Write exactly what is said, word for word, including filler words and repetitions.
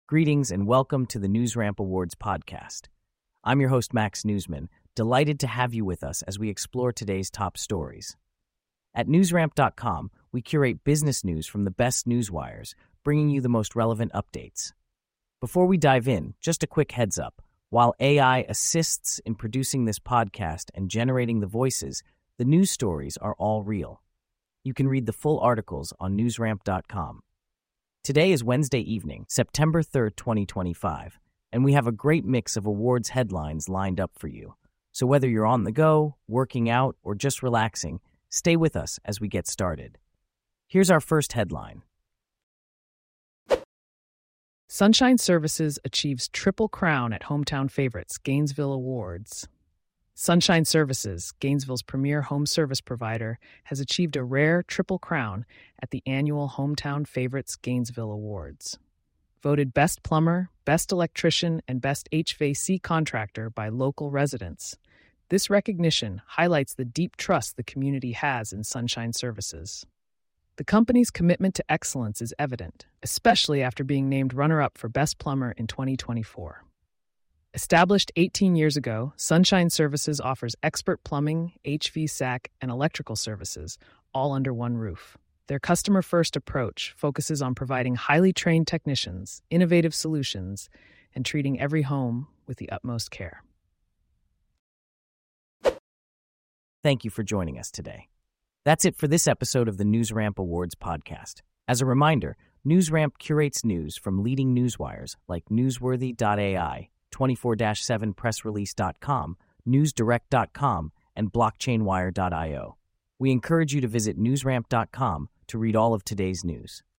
Greetings and welcome to the NewsRamp Awards podcast. I'm your host, Max Newsman, delighted to have you with us as we explore today's top stories. At newsramp dot com, we curate business news from the best newswires, bringing you the most relevant updates. Before we dive in, just a quick heads up. While A I assists in producing this podcast and generating the voices, the news stories are all real. You can read the full articles on newsramp dot com. Today is Wednesday evening, September third, twenty twenty-five, and we have a great mix of awards headlines lined up for you. So whether you're on the go, working out, or just relaxing, stay with us as we get started. Here's our first headline. Sunshine Services achieves triple crown at hometown favorites Gainesville Awards. Sunshine Services, Gainesville's premier home service provider, has achieved a rare triple crown at the annual Hometown Favorites Gainesville Awards. Voted Best Plumber, Best Electrician, and Best H V A C Contractor by local residents, this recognition highlights the deep trust the community has in Sunshine Services. The company's commitment to excellence is evident, especially after being named runner-up for Best Plumber in twenty twenty-four. Established eighteen years ago, Sunshine Services offers expert plumbing, H V A C, and electrical services, all under one roof. Their customer-first approach focuses on providing highly trained technicians, innovative solutions, and treating every home with the utmost care. Thank you for joining us today. That's it for this episode of the NewsRamp Awards podcast. As a reminder, NewsRamp curates news from leading newswires like newsworthy dot A I, twenty-four seven press release dot com, newsdirect dot com, and blockchain wire dot io. We encourage you to visit newsramp dot com to read all of today's news.